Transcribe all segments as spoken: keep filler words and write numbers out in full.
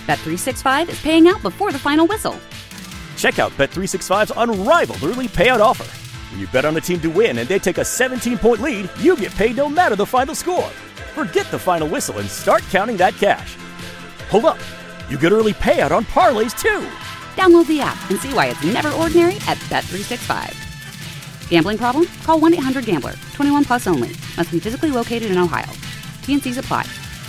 Bet three sixty-five is paying out before the final whistle. Check out Bet three sixty-five's unrivaled early payout offer. When you bet on a team to win and they take a seventeen-point lead, you get paid no matter the final score. Forget the final whistle and start counting that cash. Hold up. You get early payout on parlays, too. Download the app and see why it's never ordinary at Bet three sixty-five. Gambling problem? Call one eight hundred gambler. twenty-one plus only. Must be physically located in Ohio. T N Cs apply.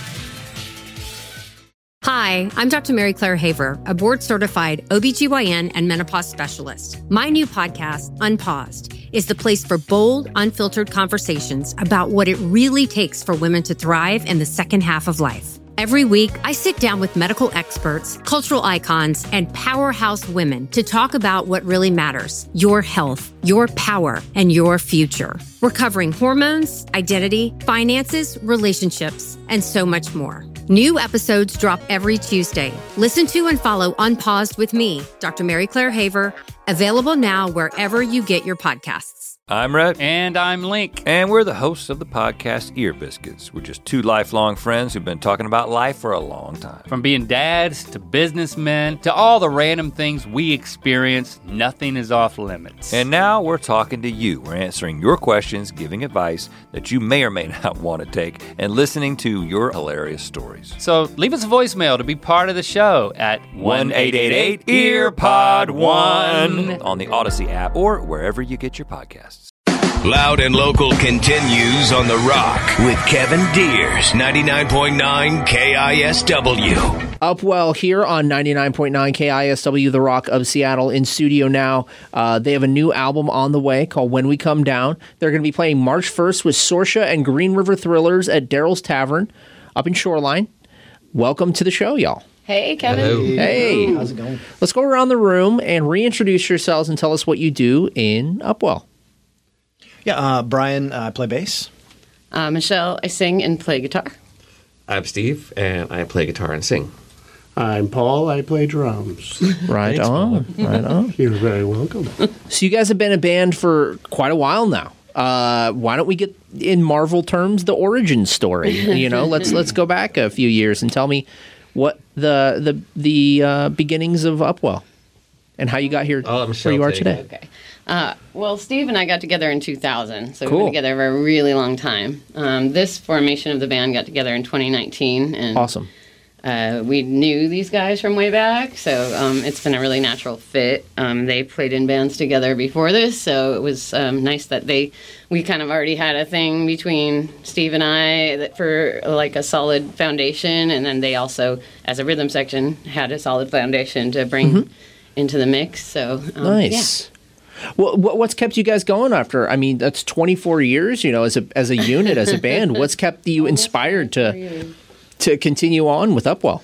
Hi, I'm Doctor Mary Claire Haver, a board-certified O B G Y N and menopause specialist. My new podcast, Unpaused, is the place for bold, unfiltered conversations about what it really takes for women to thrive in the second half of life. Every week, I sit down with medical experts, cultural icons, and powerhouse women to talk about what really matters: your health, your power, and your future. We're covering hormones, identity, finances, relationships, and so much more. New episodes drop every Tuesday. Listen to and follow Unpaused with me, Doctor Mary Claire Haver, available now wherever you get your podcasts. I'm Rhett. And I'm Link. And we're the hosts of the podcast Ear Biscuits. We're just two lifelong friends who've been talking about life for a long time. From being dads to businessmen to all the random things we experience, nothing is off limits. And now we're talking to you. We're answering your questions, giving advice that you may or may not want to take, and listening to your hilarious stories. So leave us a voicemail to be part of the show at one eight eight eight E A R P O D one on the Odyssey app or wherever you get your podcasts. Loud and Local continues on The Rock with Kevin Deers, ninety-nine point nine K I S W. Upwell here on ninety-nine point nine K I S W, The Rock of Seattle, in studio now. Uh, they have a new album on the way called When We Come Down. They're going to be playing March first with Sorsha and Green River Thrillers at Daryl's Tavern up in Shoreline. Welcome to the show, y'all. Hey, Kevin. Hello. Hey. How's it going? Let's go around the room and reintroduce yourselves and tell us what you do in Upwell. Yeah, uh, Brian, I uh, play bass. Uh, Michelle, I sing and play guitar. I'm Steve, and I play guitar and sing. I'm Paul, I play drums. Right Thanks, on, Paul. right on. You're very welcome. So you guys have been a band for quite a while now. Uh, why don't we get, in Marvel terms, the origin story? You know, let's let's go back a few years and tell me what the the the uh, beginnings of Upwell and how you got here, oh, where you are today. Okay. Uh, well, Steve and I got together in two thousand, so Cool. we've been together for a really long time. Um, this formation of the band got together in twenty nineteen, and Awesome. uh, we knew these guys from way back, so um, it's been a really natural fit. Um, they played in bands together before this, so it was um, nice that they we kind of already had a thing between Steve and I that for like a solid foundation, and then they also, as a rhythm section, had a solid foundation to bring Mhm. into the mix. So um, Nice. yeah. Well, what, what's kept you guys going after? I mean, that's twenty-four years, you know, as a as a unit, as a band. What's kept you inspired to to continue on with Upwell?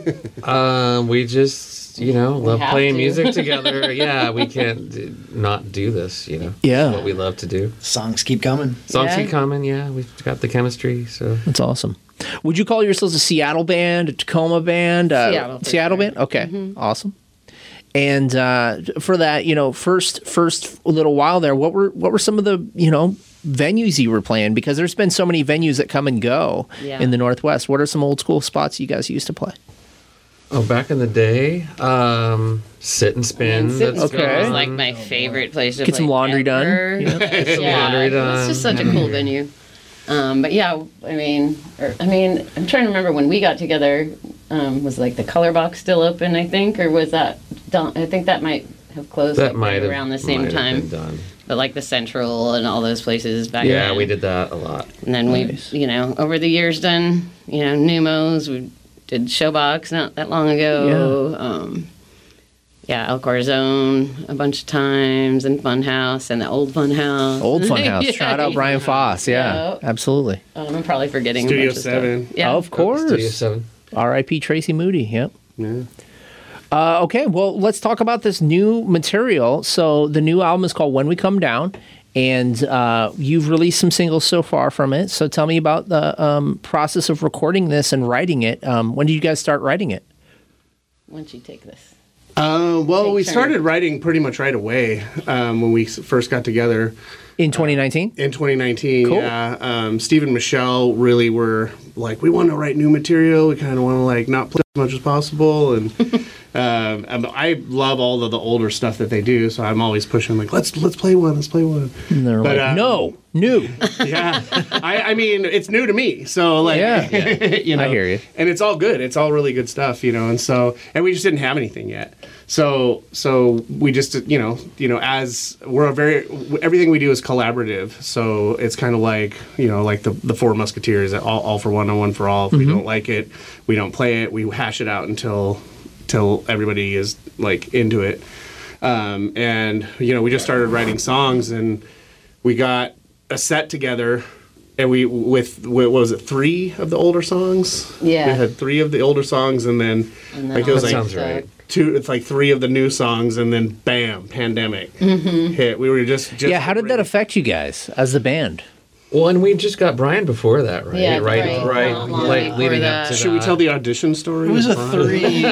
Um, we just, you know, love have playing to. music together. Yeah, we can't d- not do this, you know. Yeah. It's what we love to do. Songs keep coming. Songs Yeah. keep coming, yeah. We've got the chemistry, so. That's awesome. Would you call yourselves a Seattle band, a Tacoma band? Uh, Seattle, for Seattle sure. band? Okay, Mhm. awesome. And uh, for that, you know, first first little while there, what were what were some of the, you know, venues you were playing? Because there's been so many venues that come and go Yeah. in the Northwest. What are some old school spots you guys used to play? Oh, back in the day, um, Sit and Spin. Sit and that's Spin Okay. was gone. like my favorite place to Get play some laundry done. ever. Yeah. Get some Yeah, laundry done. It's just such a cool venue. Um, but yeah, I mean, or, I mean, I'm trying to remember when we got together. Um, was like the Color Box still open? I think, or was that done? I think that might have closed That like, might right have around the same might have time. been done. But like the Central and all those places back Yeah, then. we did that a lot. And then Nice. we, you know, over the years done, you know, Numos. We did Showbox not that long ago. Yeah. Um, yeah, El Corazon a bunch of times, and Funhouse, and the old Funhouse. Old Funhouse. Yeah. Shout out Brian Foss. Yeah, Yeah. absolutely. Um, I'm probably forgetting Studio a bunch of seven. Stuff. Yeah. Of course. Studio seven. R I P Tracy Moody. Yep. Yeah. Uh, okay, well, let's talk about this new material. So the new album is called When We Come Down, and uh, you've released some singles so far from it. So tell me about the um, process of recording this and writing it. Um, when did you guys start writing it? Why don't you take this? Uh, well, Take we turn. started writing pretty much right away um, when we s- first got together In twenty nineteen? in twenty nineteen. Cool. Yeah, um, Steve and Michelle really were like we want to write new material. We kind of want to like not play as much as possible, and um, and I love all of the older stuff that they do. So I'm always pushing like let's let's play one, let's play one. And they're But, like, uh, no, new. Yeah, I, I mean it's new to me. So like, Yeah. you know, I hear you. and it's all good. It's all really good stuff, you know. And so and we just didn't have anything yet. So so we just you know you know as we're a very everything we do is collaborative. So it's kind of like you know like the the Four Musketeers, all, all for one and one for all. If we Mhm. don't like it, we don't play it. We hash it out until till everybody is like into it. Um, and you know we just started writing songs, and we got a set together. And we with what was it three of the older songs? Yeah. we had three of the older songs, and then And then like it was all like the Sounds right. two. It's like three of the new songs, and then bam, pandemic Mhm. hit. We were just, just yeah, how did that affect you guys as the band? Well, and we just got Brian before that, right? Yeah, right, right. right. Not long Like before leading that. up to Should we that. tell the audition story? It was a Brian? three.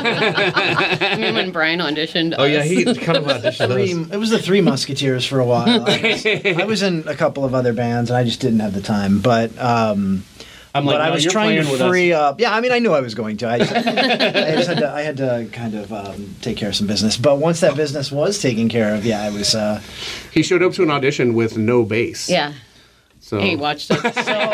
I mean, when Brian auditioned Oh yeah, us. he kind of auditioned three us. it was the Three Musketeers for a while. I was, I was in a couple of other bands, and I just didn't have the time. But um, I'm like, but I no, was you're trying playing to with us. free up. Yeah, I mean, I knew I was going to. I just, I just had to. I had to kind of um, take care of some business. But once that business was taken care of, yeah, I was. Uh, He showed up to an audition with no bass. Yeah. So He watched us.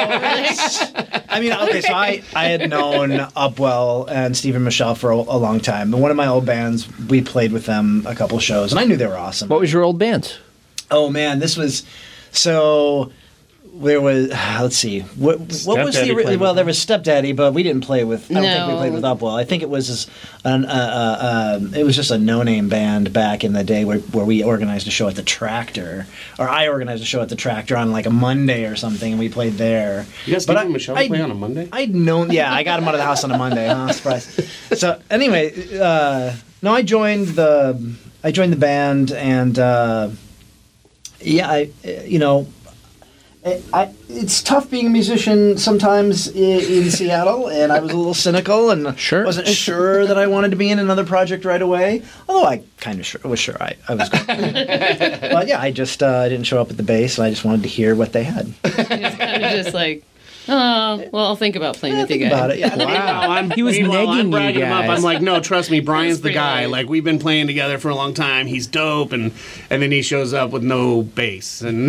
I mean, okay, so I, I had known Upwell and Stephen Michelle for a, a long time. And one of my old bands, we played with them a couple shows, and I knew they were awesome. What was your old band? Oh man, this was so. There was let's see what what was the Stepdaddy ori- played well with there was Stepdaddy, but we didn't play with. I don't think we No. played with Upwell. I think it was just an uh, uh, um, it was just a no name band back in the day where where we organized a show at the Tractor, or I organized a show at the Tractor on like a Monday or something, and we played there. You guys, But Stephen I- Michelle I- play on a Monday? I'd known, yeah, I got him out of the house on a Monday. Huh? Surprise. So anyway, uh, no, I joined the I joined the band, and uh, yeah, I you know. I, I, it's tough being a musician sometimes in, in Seattle, and I was a little cynical and Sure. wasn't sure that I wanted to be in another project right away. Although I kind of sure, was sure I, I was going to. But yeah, I just uh, I didn't show up at the base, and I just wanted to hear what they had. It's kind of just like, oh, well, I'll think about playing with you guys. About it, yeah. Wow, I'm, He was meanwhile, negging I'm you bragging him up. guys. I'm like, no, trust me, Brian's the pretty guy. late. Like we've been playing together for a long time. He's dope, and and then he shows up with no bass and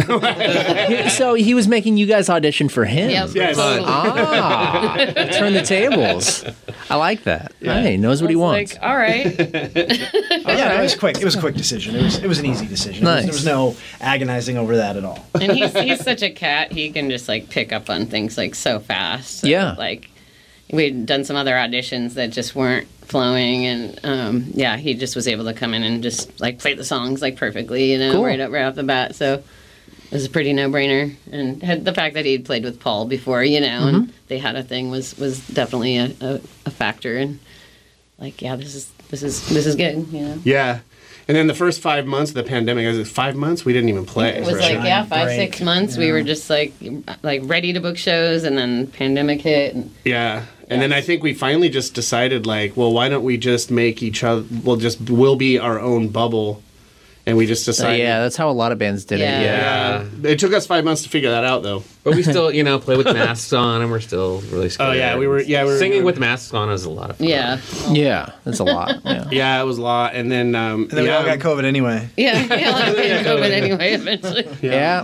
So he was making you guys audition for him. Yep, Yes. totally. Ah, turn the tables. I like that. Hey, he knows what he I was wants. Like, all right. Yeah, no, it was quick. It was a quick decision. It was it was an easy decision. It was- Nice. there was no agonizing over that at all. And he's he's such a cat. He can just like pick up on things like so fast. So, Yeah. Like we'd done some other auditions that just weren't flowing, and um, yeah, he just was able to come in and just like play the songs like perfectly, you know, Cool. right up right off the bat. So it was a pretty no brainer. And had the fact that he'd played with Paul before, you know, Mm-hmm. and they had a thing was was definitely a, a, a factor. And like, yeah, this is this is this is good, you know. yeah. And then the first five months of the pandemic, I was like, five months we didn't even play. It was right? like yeah, five break, six months. We yeah. were just like like ready to book shows, and then pandemic hit. And Yeah. And then I think we finally just decided, like, well, why don't we just make each other, we'll just, we'll be our own bubble. And we just So, decided. yeah, that's how a lot of bands did Yeah. it. Yeah. It took us five months to figure that out, though. But we still, you know, play with masks on, and we're still really scared. Oh, yeah, we were- yeah, we were- singing with masks on is a lot of fun. yeah, Yeah, that's a lot. Yeah. Yeah, it was a lot. And then, um, And then yeah, we all got COVID anyway. yeah, yeah. Like we had COVID anyway. Eventually, Yeah.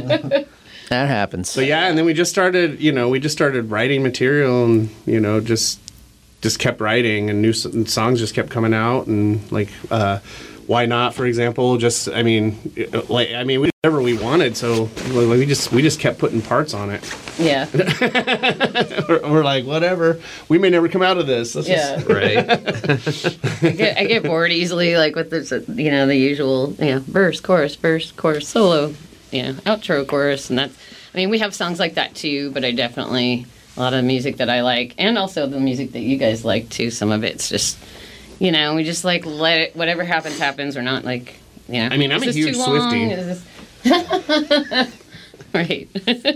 That happens. So yeah, and then we just started, you know, we just started writing material, and you know, just just kept writing, and new s- and songs just kept coming out, and like, uh, why not? For example, just I mean, it- like I mean, we did whatever we wanted, so like, we just we just kept putting parts on it. yeah, we're, we're like, whatever, we may never come out of this. Let's yeah. just- Right? I get, I get bored easily, like with this, you know, the usual, you know, verse, chorus, verse, chorus, solo, you know, outro, chorus, and that's. I mean, we have songs like that too, but I definitely a lot of music that I like, and also the music that you guys like too. Some of it's just, you know, we just like let it. Whatever happens, happens. We're not like, you know. I mean, I'm is a this huge too long? Swiftie. Is this- right.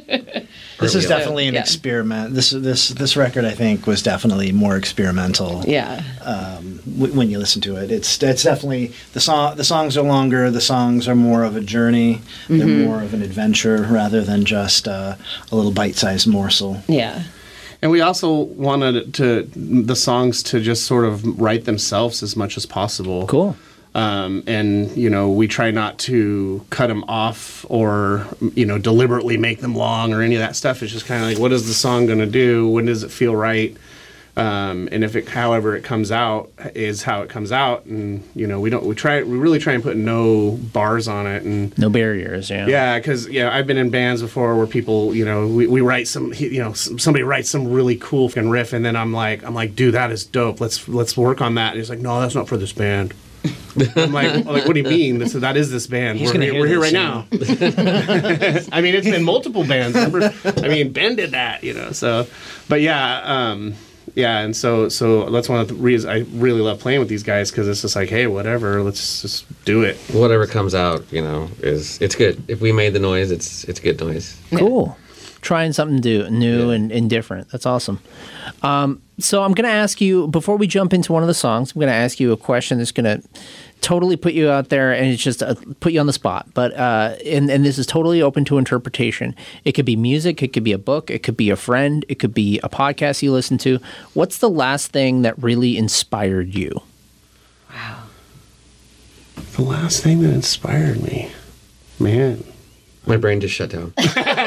This is So, definitely an yeah. experiment. This this this record, I think, was definitely more experimental. Yeah. Um, w- when you listen to it, it's it's definitely the song. The songs are longer. The songs are more of a journey. They're Mhm. more of an adventure rather than just uh, a little bite-sized morsel. Yeah. And we also wanted it to the songs to just sort of write themselves as much as possible. Cool. Um, and, you know, we try not to cut them off or, you know, deliberately make them long or any of that stuff. It's just kind of like, what is the song going to do? When does it feel right? Um, and if it, however it comes out is how it comes out. And, you know, we don't, we try, we really try and put no bars on it and no barriers. Yeah. Yeah. Cause yeah, I've been in bands before where people, you know, we, we write some, you know, somebody writes some really cool fucking riff. And then I'm like, I'm like, dude, that is dope. Let's, let's work on that. And he's like, no, that's not for this band. I'm like, I'm like, what do you mean? This, that is this band. He's We're, here, we're here right soon. now. I mean, it's been multiple bands. Remember? I mean, Ben did that, you know. So, but yeah, um, yeah, and so so that's one of the reasons I really love playing with these guys because it's just like, hey, whatever, let's just do it. Whatever comes out, you know, is it's good. If we made the noise, it's it's good noise. Cool. Trying something new, new Yeah. and, and different. That's awesome. Um, so I'm going to ask you, before we jump into one of the songs, I'm going to ask you a question that's going to totally put you out there and it's just uh, put you on the spot. But uh, and, and this is totally open to interpretation. It could be music. It could be a book. It could be a friend. It could be a podcast you listen to. What's the last thing that really inspired you? Wow. The last thing that inspired me, man. My brain just shut down.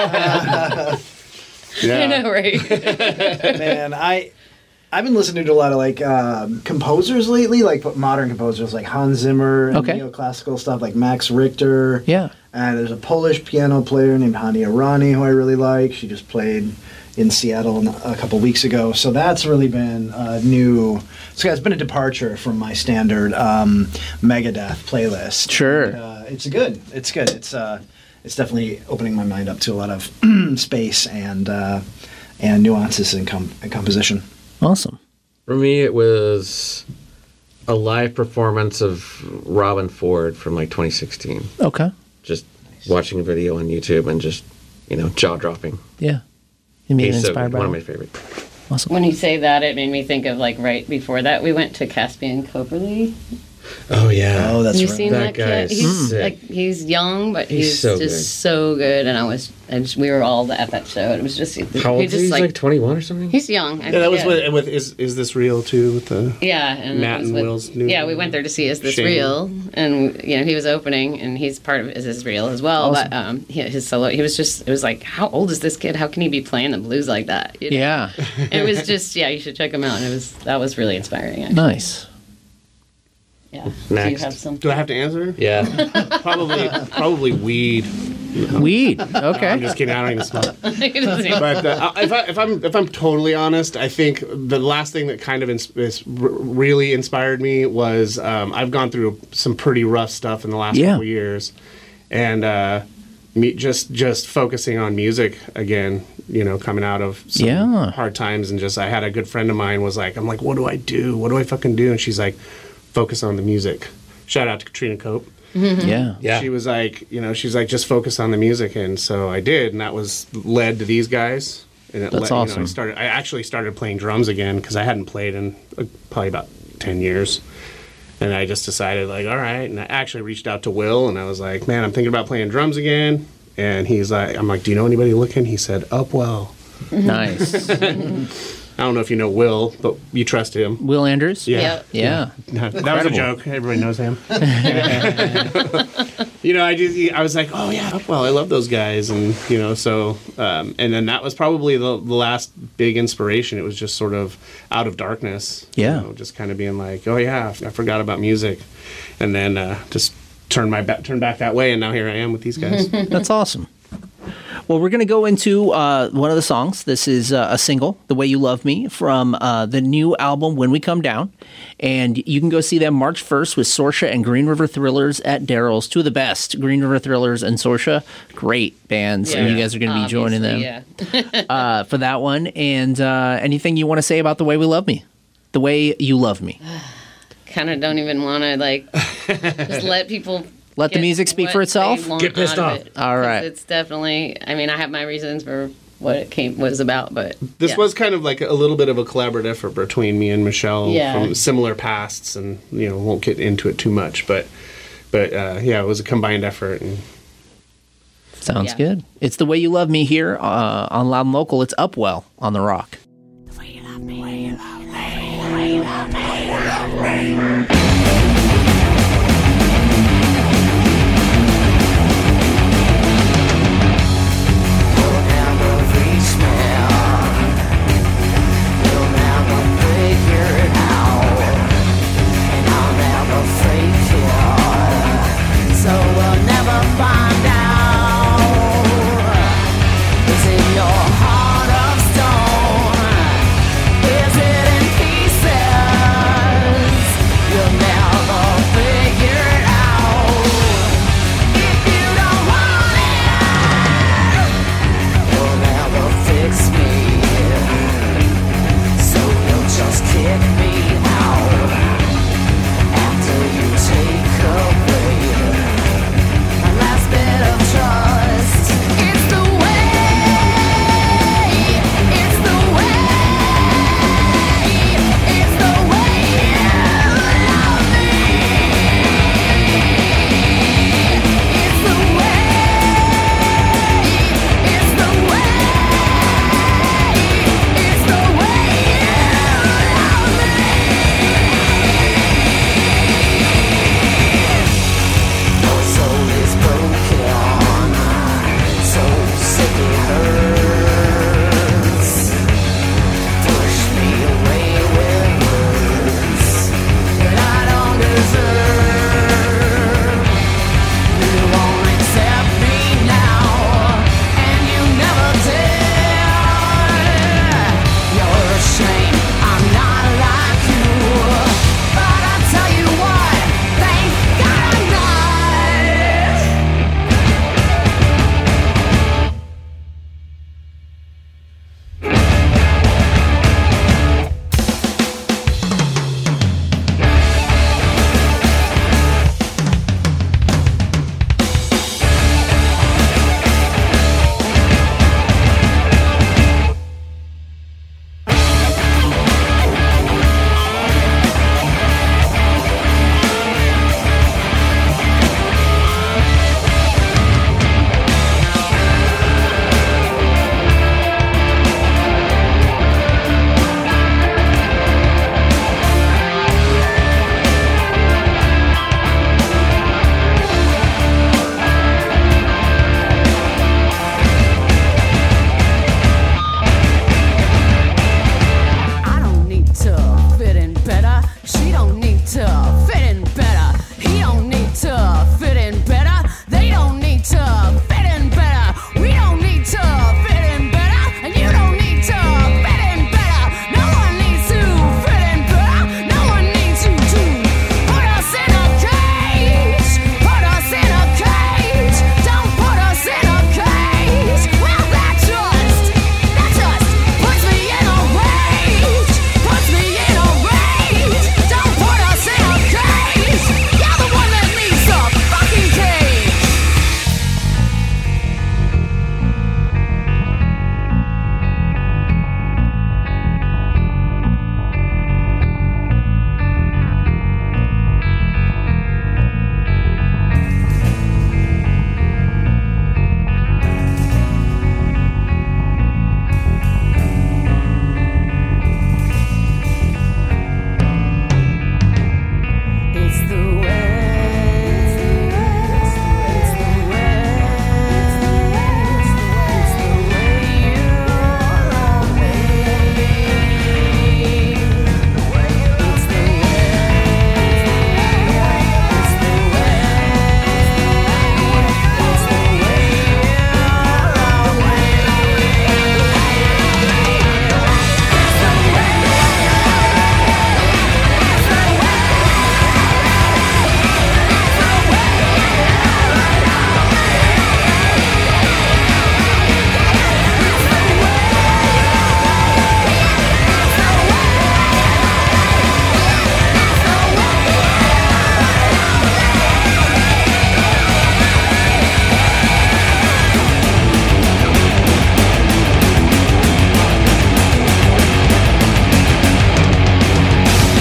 I know, right? Man, I I've been listening to a lot of like um, composers lately, like modern composers like Hans Zimmer and Okay. neoclassical stuff like Max Richter. Yeah. And there's a Polish piano player named Hania Rani who I really like. She just played in Seattle a couple weeks ago. So that's really been a new. So it's been a departure from my standard um, Megadeth playlist. Sure. And, uh, it's good. It's good. It's uh, it's definitely opening my mind up to a lot of space and uh, and nuances in, com- in composition. Awesome. For me, it was a live performance of Robin Ford from like twenty sixteen. Okay. Just watching a video on YouTube and just, you know, jaw dropping. Yeah. You made He's so inspired good. by One of it. my favorites. Awesome. When you say that, it made me think of like right before that, we went to Caspian Coperly. Oh yeah. Oh, that's you right. seen That that, guy kid? is He's sick. like he's young, but He's he's, so just good. so good. And I was, I just, we were all at that show. It was just How old he is just he? He's like, like twenty-one or something? he's young. I Yeah, that was forget. with, with is is this real too with the Yeah, and it Matt was and with- Will's new. Yeah, we went there to see Is This Shane. Real? And, you know, he was opening, and he's part of Is This Real as well. Awesome. But um, he, his solo, he was just, it was like, how old is this kid? How can he be playing the blues like that? You know? Yeah. It was just, yeah, you should check him out. And it was, that was really inspiring, actually. Nice. Yeah. Do you Next. have some? Do I have to answer? Yeah. Probably probably weed. Weed. Okay. I'm just kidding. I don't even smoke. He doesn't even- But uh, if, I, if I'm if I'm totally honest, I think the last thing that kind of ins- is r- really inspired me was um, I've gone through some pretty rough stuff in the last Yeah. couple years, and uh, me just just focusing on music again. You know, coming out of some Yeah. hard times, and just I had a good friend of mine was like, I'm like, what do I do? What do I fucking do? And she's like, focus on the music. Shout out to Katrina Cope. Yeah. Yeah. She was like, you know, she's like, just focus on the music, and so I did, and that was led to these guys. And it That's led, awesome. You know, I started. I actually started playing drums again because I hadn't played in uh, probably about ten years, and I just decided like, all right. And I actually reached out to Will, and I was like, man, I'm thinking about playing drums again. And he's like, I'm like, do you know anybody looking? He said, Upwell. Nice. I don't know if you know Will, but you trust him. Will Andrews? Yeah. Yeah. That was a joke. Everybody knows him. You know, I just I was like, oh yeah, Upwell, I love those guys, and you know, so um, and then that was probably the, the last big inspiration. It was just sort of out of darkness. Yeah. You know, just kind of being like, oh yeah, I forgot about music, and then uh, just turn my back, turn back that way, and now here I am with these guys. That's awesome. Well, we're going to go into uh, one of the songs. This is uh, a single, The Way You Love Me, from uh, the new album, When We Come Down. And you can go see them March first with Sorsha and Green River Thrillers at Daryl's. Two of the best, Green River Thrillers and Sorsha. Great bands. and you guys are going to be joining them Yeah. uh, for that one. And uh, anything you want to say about The Way We Love Me? The Way You Love Me. Kind of don't even want to, like, just let people... Let the get music speak what for itself? they want Get pissed out of off. it. All right. 'Cause It's definitely, I mean, I have my reasons for what it came was about, but This yeah. was kind of like a little bit of a collaborative effort between me and Michelle Yeah. from similar pasts, and you know, won't get into it too much, but but uh, yeah, it was a combined effort. And Sounds Yeah. good. It's The Way You Love Me here uh, on Loud and Local. It's Upwell on The Rock. love me. Will you love me? Will you love me? Will you love me?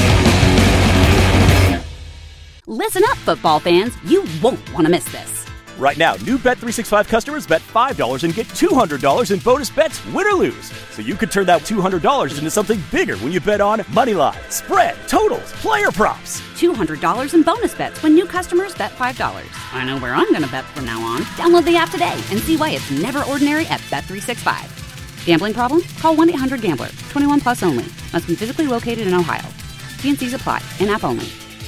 Listen up, football fans. You won't want to miss this. Right now, new Bet three sixty-five customers bet five dollars and get two hundred dollars in bonus bets, win or lose. So you could turn that two hundred dollars into something bigger when you bet on money line, spread, totals, player props. two hundred dollars in bonus bets when new customers bet five dollars. I know where I'm going to bet from now on. Download the app today and see why it's never ordinary at Bet three sixty-five. Gambling problem? Call one eight hundred gambler. twenty-one plus only. Must be physically located in Ohio. T N Cs apply. In-app only.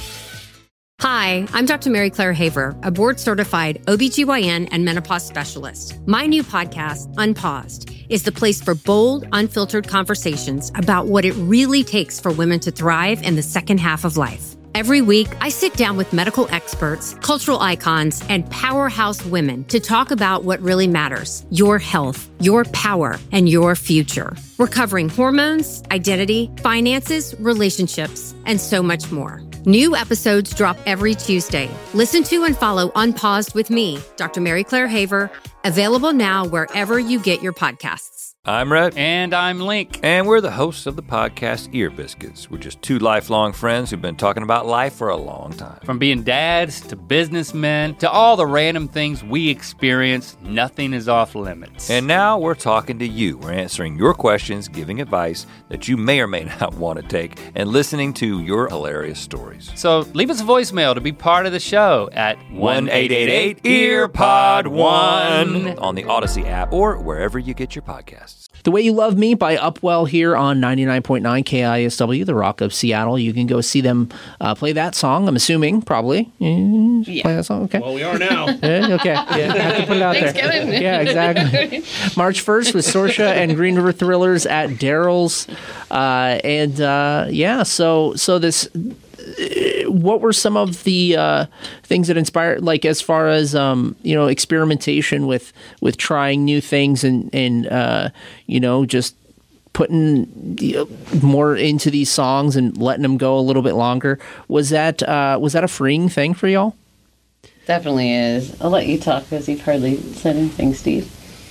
Hi, I'm Doctor Mary Claire Haver, a board-certified O B G Y N and menopause specialist. My new podcast, Unpaused, is the place for bold, unfiltered conversations about what it really takes for women to thrive in the second half of life. Every week, I sit down with medical experts, cultural icons, and powerhouse women to talk about what really matters: your health, your power, and your future. We're covering hormones, identity, finances, relationships, and so much more. New episodes drop every Tuesday. Listen to and follow Unpaused with me, Doctor Mary Claire Haver, available now wherever you get your podcasts. I'm Rhett. And I'm Link. And we're the hosts of the podcast Ear Biscuits. We're just two lifelong friends who've been talking about life for a long time. From being dads to businessmen to all the random things we experience, nothing is off limits. And now we're talking to you. We're answering your questions, giving advice that you may or may not want to take, and listening to your hilarious stories. So leave us a voicemail to be part of the show at one eight eight eight ear pod one on the Odyssey app or wherever you get your podcasts. The Way You Love Me by Upwell here on ninety-nine point nine K I S W, the Rock of Seattle. You can go see them uh, play that song, I'm assuming, probably. Mm, Yeah. Play that song, okay. Well, we are now. Yeah, okay, yeah, I have to put it out Thanks, there. Kevin. Yeah, exactly. March first with Sorsha and Green River Thrillers at Daryl's. Uh, and uh, yeah, so so this... What were some of the uh, things that inspired, like as far as um, you know, experimentation with with trying new things and and uh, you know, just putting you know, more into these songs and letting them go a little bit longer? Was that uh, was that a freeing thing for y'all? Definitely is. I'll let you talk because you've hardly said anything, Steve.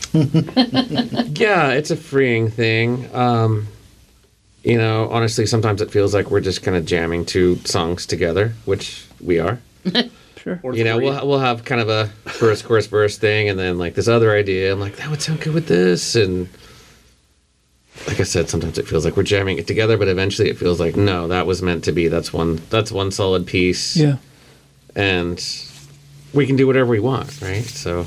Yeah, it's a freeing thing. Um, you know, honestly, sometimes it feels like we're just kind of jamming two songs together, which we are. Sure. Or You know, three. we'll we'll have kind of a verse, chorus, verse thing, and then like this other idea. I'm like, that would sound good with this, and like I said, sometimes it feels like we're jamming it together, but eventually it feels like no, that was meant to be. That's one. That's one solid piece. Yeah. And we can do whatever we want, right? So.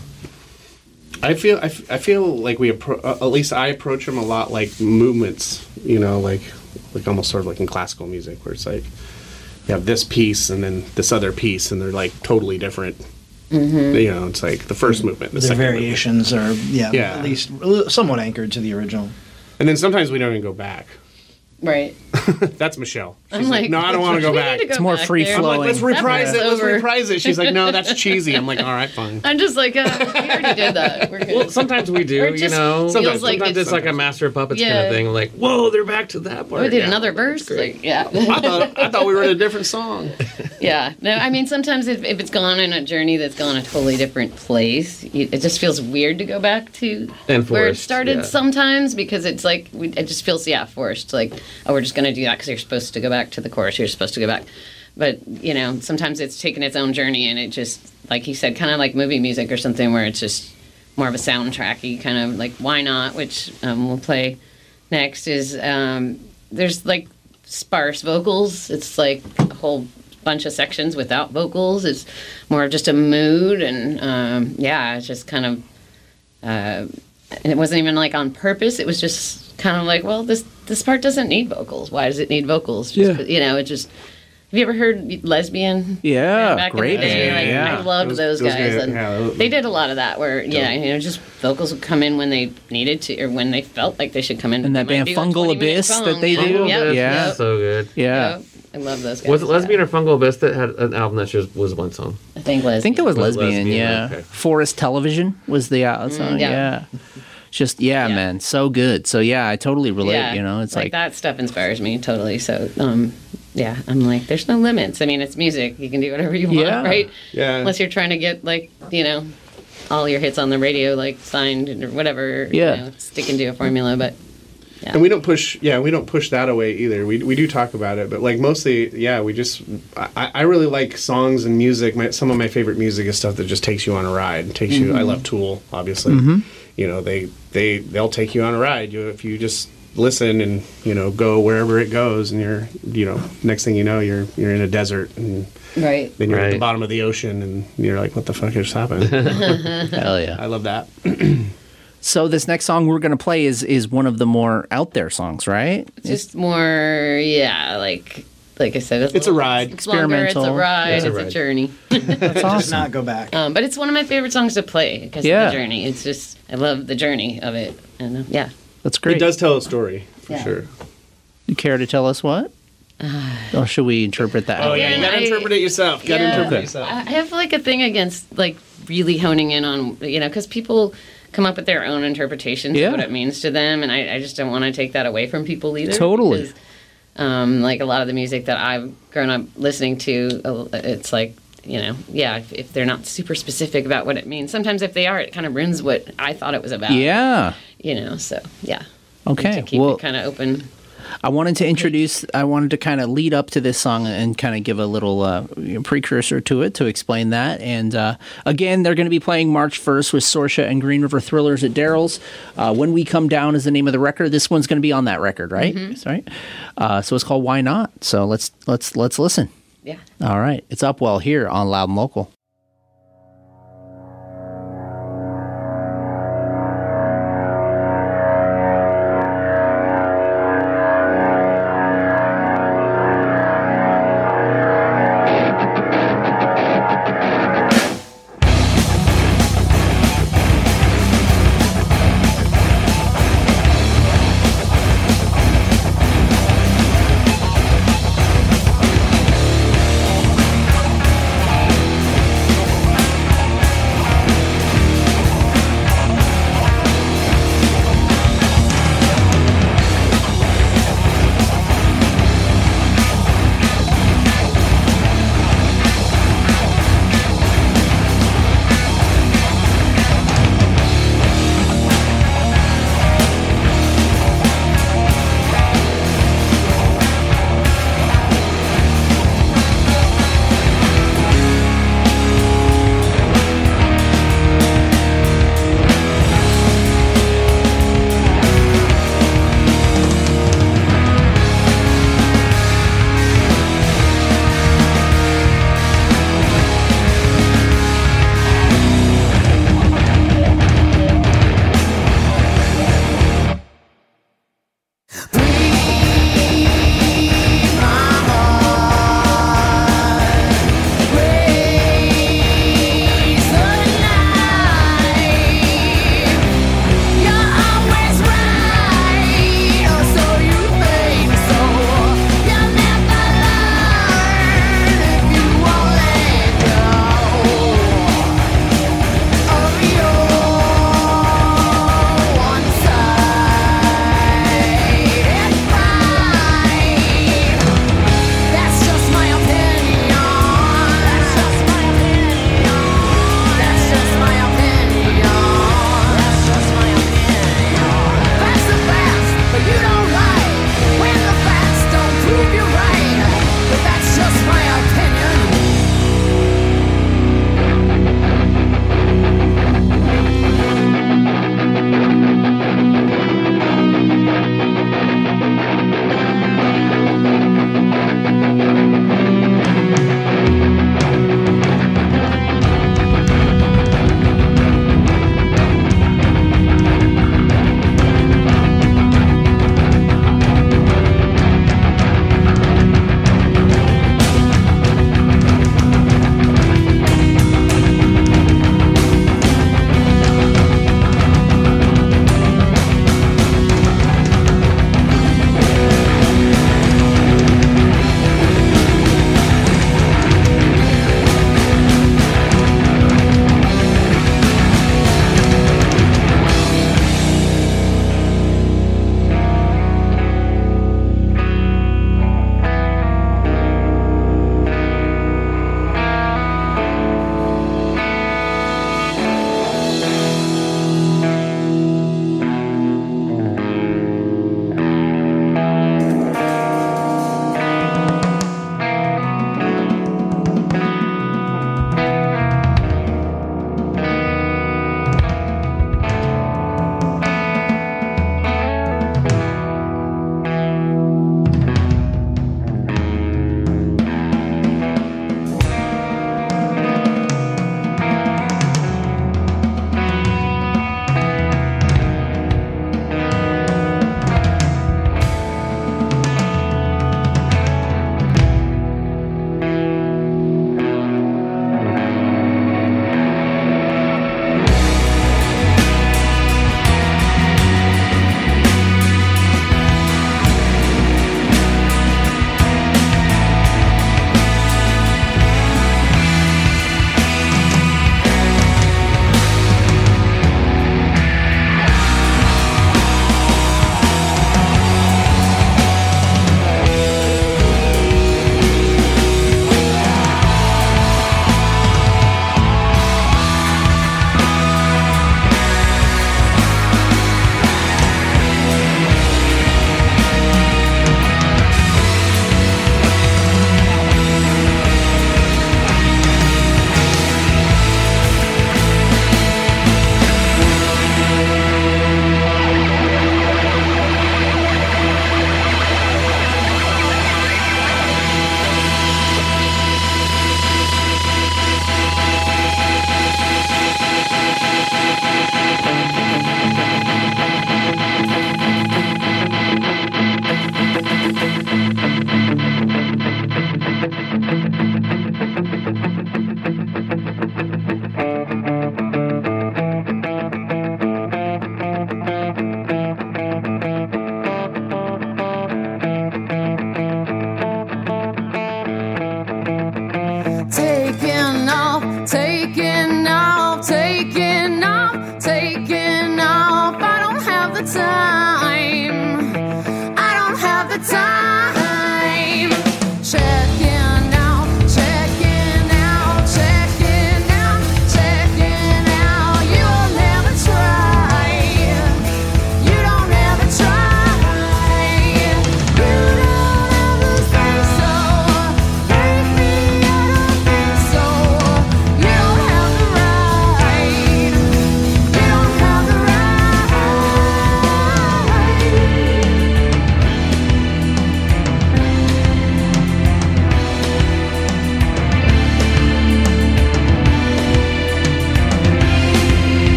I feel I, f- I feel like we appro- uh, at least I approach them a lot like movements, you know, like like almost sort of like in classical music, where it's like you have this piece and then this other piece, and they're like totally different. Mm-hmm. You know, it's like the first movement, the The second variations are, yeah, Yeah. at least somewhat anchored to the original. movement. And then sometimes we don't even go back. Right. That's Michelle. She's I'm like, like, no, I don't want to go we back. need to go It's more back free there. I'm like, flowing. let's reprise That it. Let's part's reprise it. She's like, no, that's cheesy. I'm like, all right, fine. I'm just like, uh, we already did that. We're good. Well, sometimes we Or do, it you just know. feels Sometimes, like sometimes it's- it's like a master of puppets kind Yeah. of thing. Like, whoa, they're back to that part. we did Yeah. another verse. Like, yeah. I thought I thought we were in a different song. Yeah. No, I mean, sometimes if, if it's gone in a journey that's gone a totally different place, you, it just feels weird to go back to And where it forced, started yeah. sometimes, because it's like, we, it just feels, yeah, forced. Like, oh, we're just going to do that because you're supposed to go back to the chorus. You're supposed to go back. But, you know, sometimes it's taken its own journey, and it just, like you said, kind of like movie music or something, where it's just more of a soundtracky kind of like Why Not, which um, we'll play next, is um, there's like sparse vocals. It's like a whole bunch of sections without vocals. It's more of just a mood, and um, yeah, it's just kind of, uh, and it wasn't even like on purpose. It was just kind of like, well, this this part doesn't need vocals. Why does it need vocals? Just, Yeah. you know, it just. Have you ever heard Lesbian? Yeah, back great in the day, band, like, yeah. I loved Those- those, those guys, guys- and yeah, those- they did a lot of that. Where yeah, you know, just vocals would come in when they needed to, or when they felt like they should come in. And that They might band do a Fungal twenty-minute Abyss song, that they you know? do? Yep, Yeah. yep, So good. Yeah. yep. I love those guys. Was it Lesbian yeah. or Fungal Abyss that had an album that just was one song? I think Lesbian. I think that was Was lesbian, Lesbian, yeah. okay. Forest Television was the uh, song, yeah. yeah. Just yeah, Yeah. man, so good. So yeah, I totally relate. Yeah, You know, it's like, like, that stuff inspires me totally. So um, yeah, I'm like, there's no limits. I mean, it's music. You can do whatever you want, Yeah. right? Yeah. Unless you're trying to get like, you know, all your hits on the radio like signed or whatever. Yeah. You know, stick into a formula, but Yeah. And we don't push, yeah, we don't push that away either. We we do talk about it, but like mostly, yeah, we just, I, I really like songs and music. My, some of my favorite music is stuff that just takes you on a ride. Takes you. Mhm. I love Tool, obviously. Mhm. You know, they they they'll take you on a ride. You if you just listen and you know go wherever it goes, and you're you know next thing you know you're you're in a desert and. Right. Then you're at the Right. bottom of the ocean, and you're like, "What the fuck just happened?" Hell yeah! I love that. So this next song we're going to play is is one of the more out there songs, right? It's just more, yeah, like like I said, it's, It's a little- ride. It's longer, it's a Experimental. ride, It's it's a a, ride. journey. That's Just awesome. not go back. Um, but it's one of my favorite songs to play because Yeah. of the journey. It's just I love the journey of it, and uh, yeah. That's great. It does tell a story for Yeah. sure. You care to tell us what? Or should we interpret that? Oh yeah, you Again, gotta I- interpret it yourself. You gotta Yeah. interpret it Okay. yourself. I have like a thing against like really honing in on you know because people come up with their own interpretations Yeah. of what it means to them, and I, I just don't want to take that away from people either. Totally. because, um, like a lot of the music that I've grown up listening to, uh, it's like you know, yeah, if, if they're not super specific about what it means, sometimes if they are, it kind of ruins what I thought it was about. Yeah. You know, so yeah. Okay. To keep Well, it kind of open. I wanted to introduce, I wanted to kind of lead up to this song and kind of give a little uh, precursor to it to explain that. And uh, again, they're going to be playing March first with Sorsha and Green River Thrillers at Daryl's. Uh, When We Come Down is the name of the record. This one's going to be on that record, right? Mhm. That's right. Uh, so it's called Why Not? So let's let's let's listen. Yeah. All right. It's Upwell here on Loud and Local. Thank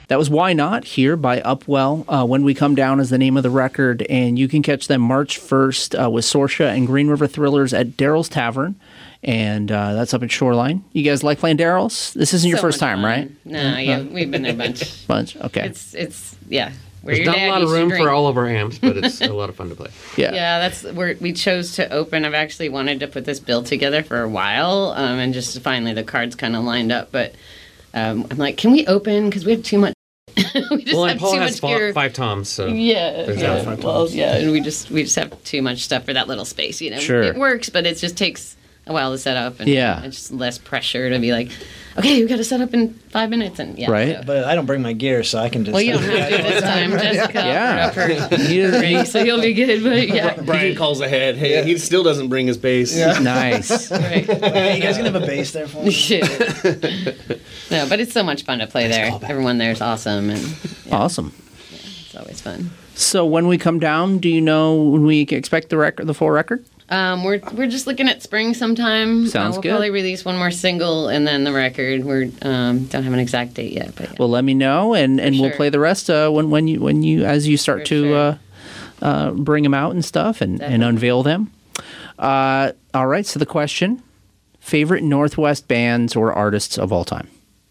That was Why Not here by Upwell. Uh, When We Come Down is the name of the record, and you can catch them March first uh, with Sorsha and Green River Thrillers at Daryl's Tavern, and uh, that's up at Shoreline. You guys like playing Daryl's? This isn't your So first much time, fun. right? No, yeah, we've been there a bunch. Bunch, okay. It's it's yeah. Where There's your not dad a lot of used to room drink. for all of our amps, but it's a lot of fun to play. Yeah, yeah. That's where we chose to open. I've actually wanted to put this bill together for a while, um, and just finally the cards kind of lined up. But um, I'm like, can we open? Because we have too much. we just Well, have and Paul too has much fi- gear. five toms, so Yeah, there's yeah. that. Five Well, toms. yeah, and we just we just have too much stuff for that little space. You know, Sure. it works, but it just takes a while to set up. And Yeah. it's just less pressure to be like, okay, we got to set up in five minutes, and yeah, so- But I don't bring my gear, so I can just. Well, you don't have to this time. Jessica Yeah. offered up her drink, so you'll be good. But yeah, Brian calls ahead. Hey, he still doesn't bring his bass. Yeah. Nice. Right. Hey, you guys gonna have a bass there for me? No, but it's so much fun to play there. Everyone there is awesome, and Awesome. it's always fun. So when we come down, do you know when we can expect the record, the full record? Um, we're we're just looking at spring sometime. Sounds uh, we'll good. probably release one more single and then the record. We're um, don't have an exact date yet, but yeah. Well, let me know, and, and we'll sure. play the rest uh, when when you when you as you start to uh, uh, bring them out and stuff and, and Definitely. unveil them. Uh, all right. So the question: favorite Northwest bands or artists of all time?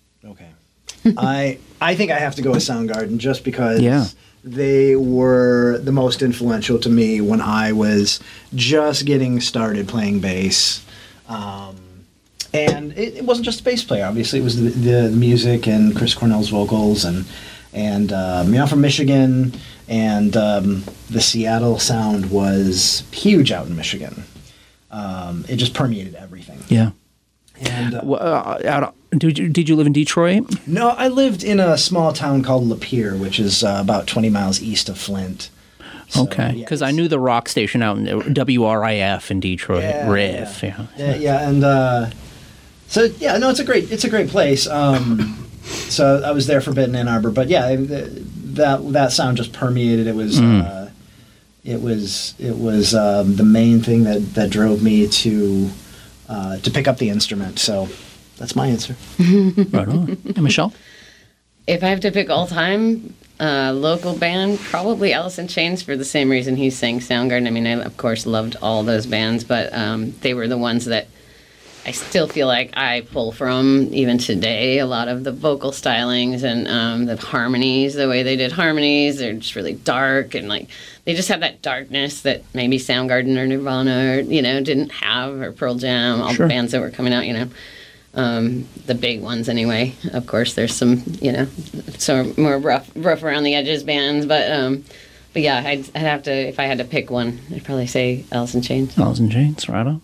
I I think I have to go with Soundgarden just because Yeah. they were the most influential to me when I was just getting started playing bass. Um, and it, it wasn't just a bass player. Obviously, it was the, the, the music and Chris Cornell's vocals and and um, you know, I'm from Michigan, and um, the Seattle sound was huge out in Michigan. Um, it just permeated everything. Yeah. And uh, Well, uh, out, did you did you live in Detroit? No, I lived in a small town called Lapeer, which is uh, about twenty miles east of Flint. Okay, because I knew the rock station out in W R I F in Detroit, Yeah, Riff. Yeah. Yeah, yeah, and uh, so yeah, no, it's a great, it's a great place. Um, so I was there for a bit in Ann Arbor, but yeah, that that sound just permeated. It was, Mm. uh, it was, it was um, the main thing that that drove me to uh, to pick up the instrument. So that's my answer. Right on. And Michelle? If I have to pick all time, uh, local band, probably Alice in Chains for the same reason he sang Soundgarden. I mean, I of course loved all those bands, but um, they were the ones that I still feel like I pull from even today. A lot of the vocal stylings and um, the harmonies, the way they did harmonies, they're just really dark and like they just have that darkness that maybe Soundgarden or Nirvana, or, you know, didn't have, or Pearl Jam, all Sure. the bands that were coming out, you know. Um, the big ones anyway. Of course, there's some, you know, some more rough, rough around the edges bands, but um, but yeah, I'd, I'd have to, if I had to pick one, I'd probably say Alice in Chains. Alice in Chains, right on.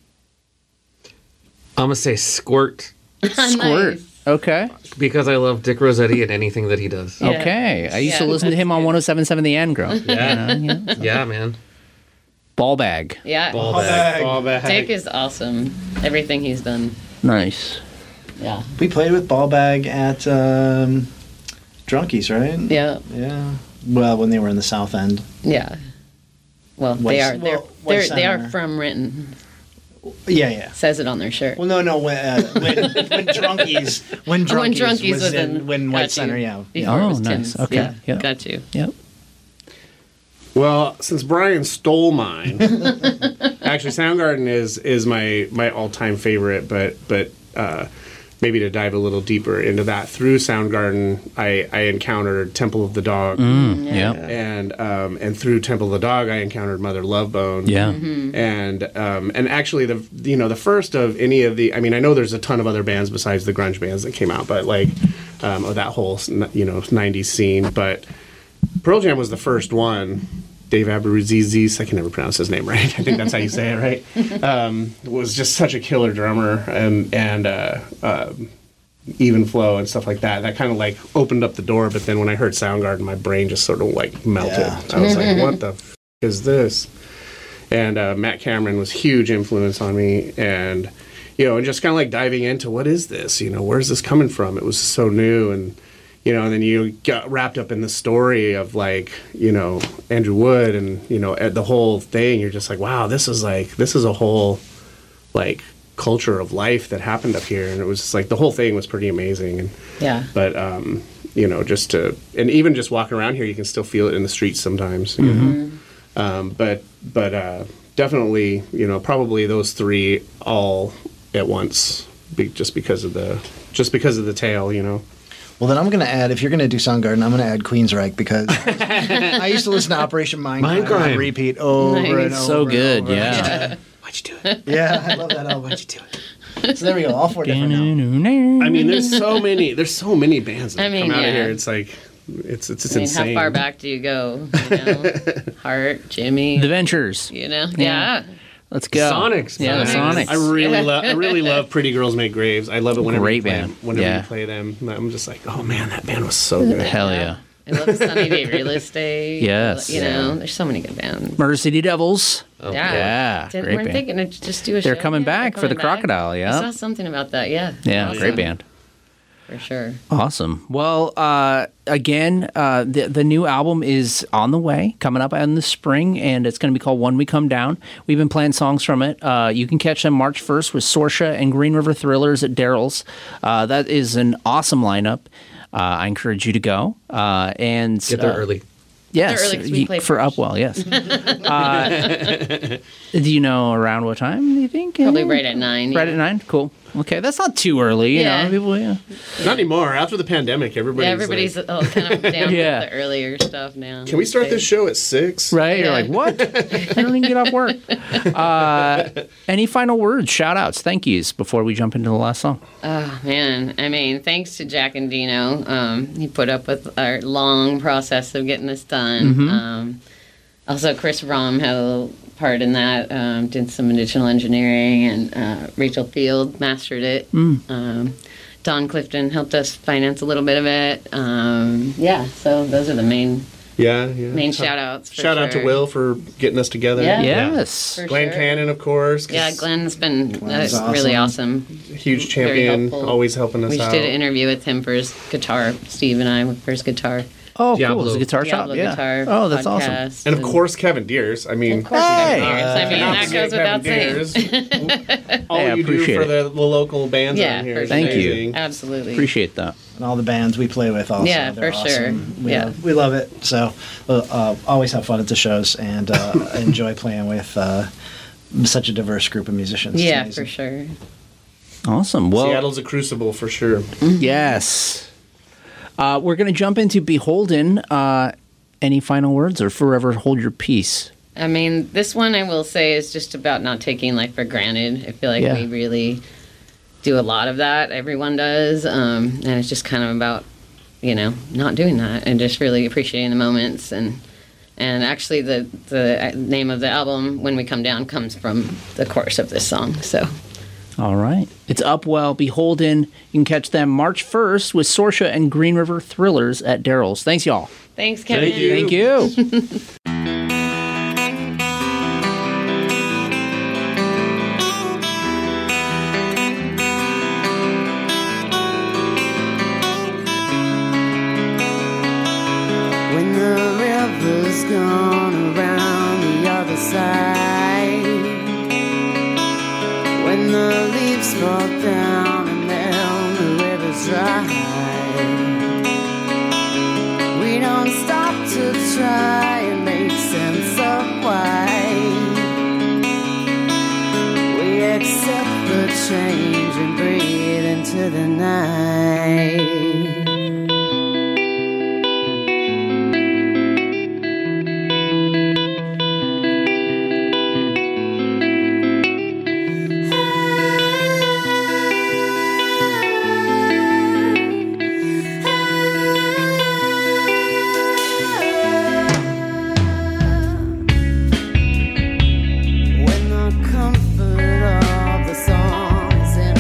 I'm gonna say Squirt. Squirt. Okay. Because I love Dick Rossetti and anything that he does. Okay. I used to listen to him on one oh seven point seven The End Grow. Yeah. You know, yeah. Yeah, man. Ball bag. Yeah, Ball bag. Ball bag. Dick is awesome. Everything he's done. Nice. Yeah. We played with Ballbag at um, Drunkies, right? Yeah. Yeah. Well, when they were in the South End. Yeah. Well, What- they are. They're, well, what they're they are center? from Renton. Yeah, yeah. Says it on their shirt. Well, no, no. When uh, when, when Drunkies, when Drunkies, Oh, when Drunkies was, was in, in- when got White you. Center, yeah. Before it Oh, was nice. Tim's. Okay. Yeah, Yep. got you. Yep. Well, since Brian stole mine, actually, Soundgarden is is my my all time favorite. But but uh, maybe to dive a little deeper into that, through Soundgarden, I, I encountered Temple of the Dog, Mm, yeah. and um, and through Temple of the Dog, I encountered Mother Love Bone, Yeah. Mm-hmm. and um, and actually the you know the first of any of the I mean I know there's a ton of other bands besides the grunge bands that came out, but like um, of that whole you know nineties scene, but Pearl Jam was the first one. Dave Abruzzese, I can never pronounce his name right. I think that's how you say it, right? Um, was just such a killer drummer, and and uh, uh, even flow and stuff like that. That kind of like opened up the door. But then when I heard Soundgarden, my brain just sort of like melted. Yeah. I was like, "What the f- is this?" And uh, Matt Cameron was a huge influence on me, and you know, and just kind of like diving into what is this? You know, where's this coming from? It was so new and. You know, and then you got wrapped up in the story of like, you know, Andrew Wood and, you know, the whole thing. You're just like, wow, this is like, this is a whole like culture of life that happened up here. And it was just like, the whole thing was pretty amazing. And, Yeah. but, um, you know, just to, and even just walking around here, you can still feel it in the streets sometimes. You Mm-hmm. know? Um, but but uh, definitely, you know, probably those three all at once, be, just because of the just because of the tail, you know. Well, then I'm going to add, if you're going to do Soundgarden, I'm going to add Queensryche because I used to listen to Operation Mindcrime Mindcrime. on repeat over Nice. and over. So and good, over. yeah. Why'd you do it? Yeah, I love that album. Why'd you do it? So there we go, all four different now. I mean, there's so many there's so many bands that I mean, come out yeah. of here. It's like it's it's, it's I mean, insane. how far back do you go? You know? Heart, Jimmy. The Ventures. You know? Yeah. Yeah. Let's go. Sonics. Yeah, the Sonics. Sonics. I really love I really love Pretty Girls Make Graves. I love it whenever Great you play band. them. Whenever Yeah. you play them, I'm just like, oh man, that band was so good. Hell yeah. I love Sunny Day Real Estate. Yes. You know, there's so many good bands. Murder City Devils. yeah. Yeah, Didn't, great we're band. thinking to just do a They're show. coming Yeah, back they're for the coming back. Crocodile, yeah. I saw something about that, yeah. Yeah, Awesome. great band. For sure. Awesome. Well, uh, again, uh, the the new album is on the way, coming up in the spring, and it's going to be called When We Come Down. We've been playing songs from it. Uh, you can catch them March first with Sorsha and Green River Thrillers at Daryl's. Uh, that is an awesome lineup. Uh, I encourage you to go. Uh, and Get there uh, early. Yes, They're early 'cause we ye- play for first. Upwell. Yes. uh, do you know around what time? Do you think? Probably Yeah. right at nine. Right yeah. at nine. Cool. Okay, that's not too early. You Yeah. know, people. Yeah. Not anymore. After the pandemic, everybody's, Yeah, everybody's like, oh, kind of down Yeah. with the earlier stuff now. can we start this show at six? Right? You're Yeah. like, what? I don't even get off work. Uh, any final words, shout outs, thank yous before we jump into the last song? Oh, man. I mean, thanks to Jack and Dino. Um, he put up with our long process of getting this done. Mhm. Um, also, Chris Rom had a little part in that, um, did some additional engineering, and uh, Rachel Field mastered it. Mm. Um, Don Clifton helped us finance a little bit of it. Um, yeah, so those are the main Yeah, yeah. main shout outs. Shout out to Will for getting us together. Yeah. Yes. For Glenn sure. Cannon, of course. 'cause Yeah, Glenn's been Glenn's uh, really awesome. awesome. huge Very champion, helpful. always helping us We just out. did an interview with him for his guitar, Steve and I, for his guitar. Oh, cool. Diablo. It's a guitar Diablo shop. Yeah. Guitar Oh, that's awesome. podcast, And of course, Kevin Deers. I mean, Of course, Hey! Kevin Deers. I mean, Not that to goes get without Kevin saying. Deers. all Hey, I you do appreciate for it. the, the local bands Yeah, on here for is Thank you. amazing. Absolutely. Appreciate that. And all the bands we play with also. Yeah, they're for awesome. sure. We, Yeah. love, we love it. So uh, uh, always have fun at the shows and uh, enjoy playing with uh, such a diverse group of musicians. It's Yeah, amazing. for sure. Awesome. Well, Seattle's a crucible for sure. yes. Uh, we're going to jump into Beholden. Uh, any final words or forever hold your peace? I mean, this one I will say is just about not taking life for granted. I feel like Yeah. we really do a lot of that. Everyone does. Um, and it's just kind of about, you know, not doing that and just really appreciating the moments. And and actually, the, the name of the album, When We Come Down, comes from the chorus of this song. So. All right. It's Upwell, Beholden. You can catch them March first with Sorsha and Green River Thrillers at Daryl's. Thanks, y'all. Thanks, Kevin. Thank you. When the river's gone around the other side, when the leaves fall down and then the river's dry, we don't stop to try and make sense of why. We accept the change and breathe into the night. When the comfort of the song is in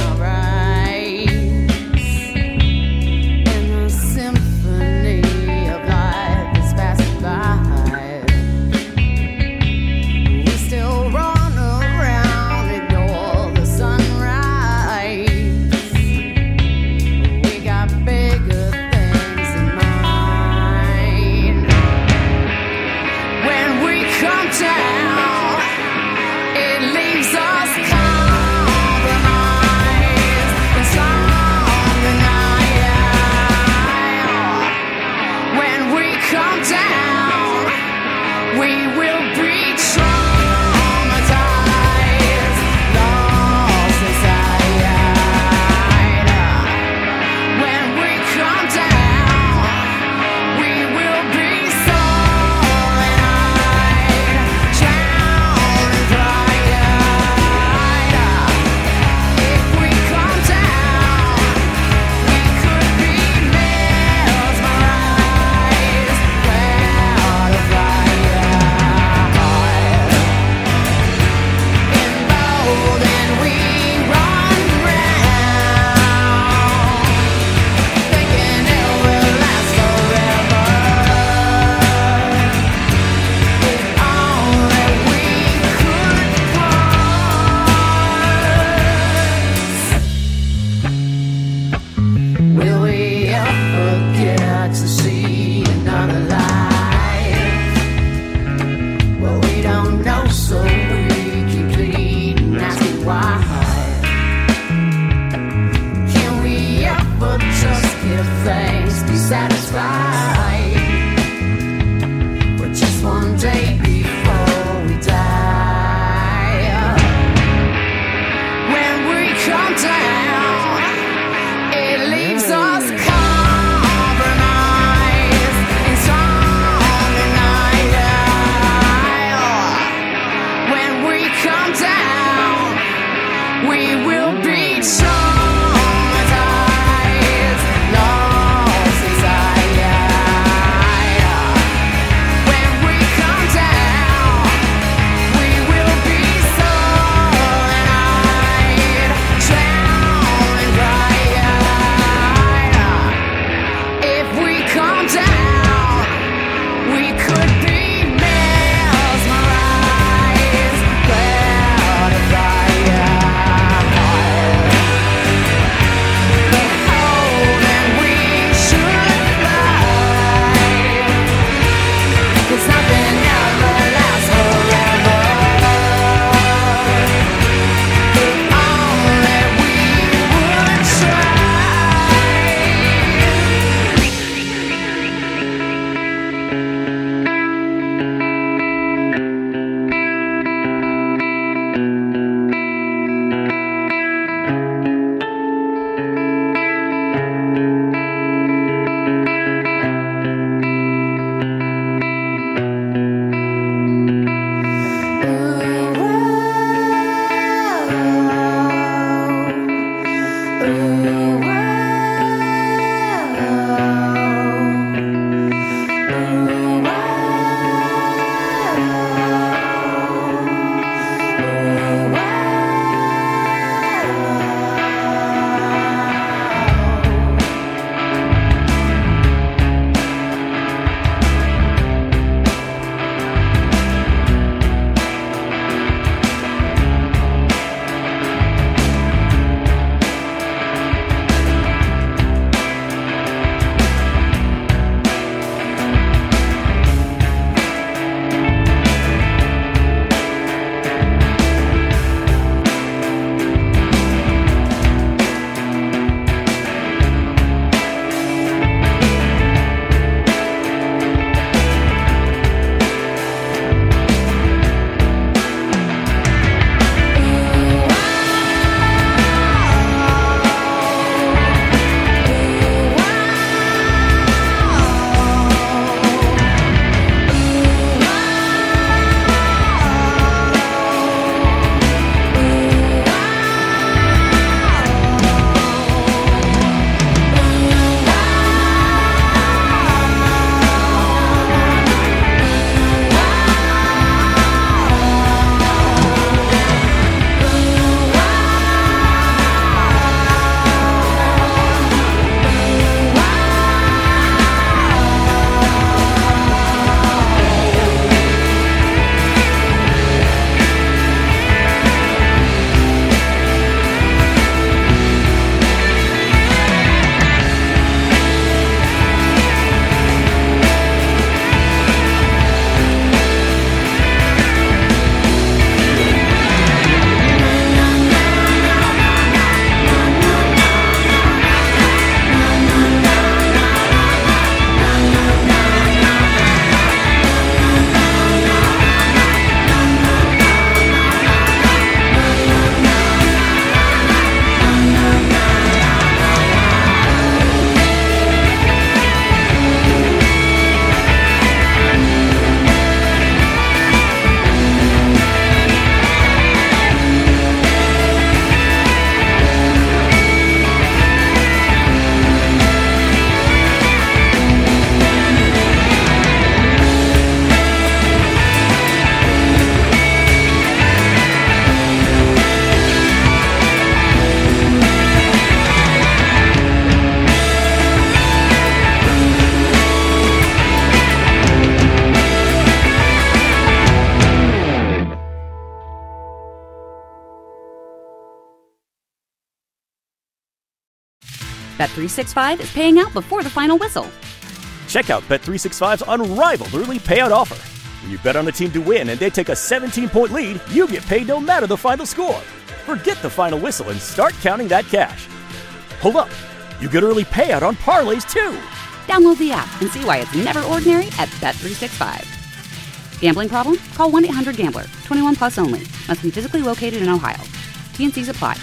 Bet three sixty-five is paying out before the final whistle. Check out Bet three sixty-five's unrivaled early payout offer. When you bet on a team to win and they take a seventeen-point lead, you get paid no matter the final score. Forget the final whistle and start counting that cash. Hold up. You get early payout on parlays, too. Download the app and see why it's never ordinary at Bet three sixty-five. Gambling problem? Call one eight hundred gambler. twenty-one plus only. Must be physically located in Ohio. T N Cs apply.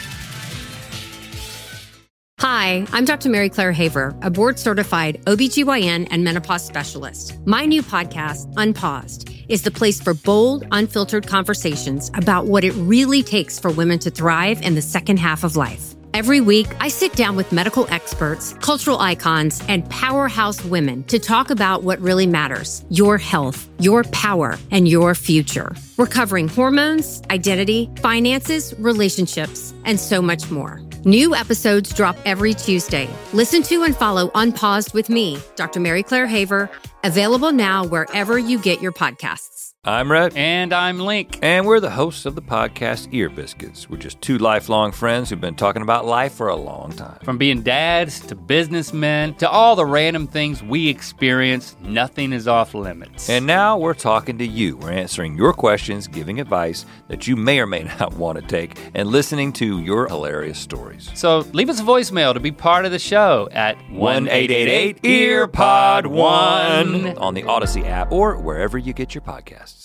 Hi, I'm Doctor Mary Claire Haver, a board-certified O B G Y N and menopause specialist. My new podcast, Unpaused, is the place for bold, unfiltered conversations about what it really takes for women to thrive in the second half of life. Every week, I sit down with medical experts, cultural icons, and powerhouse women to talk about what really matters: your health, your power, and your future. We're covering hormones, identity, finances, relationships, and so much more. New episodes drop every Tuesday. Listen to and follow Unpaused with me, Doctor Mary Claire Haver, available now wherever you get your podcasts. I'm Rhett. And I'm Link. And we're the hosts of the podcast Ear Biscuits. We're just two lifelong friends who've been talking about life for a long time. From being dads to businessmen to all the random things we experience, nothing is off limits. And now we're talking to you. We're answering your questions, giving advice that you may or may not want to take, and listening to your hilarious stories. So leave us a voicemail to be part of the show at one eight eight eight, E A R P O D one on the Odyssey app or wherever you get your podcasts.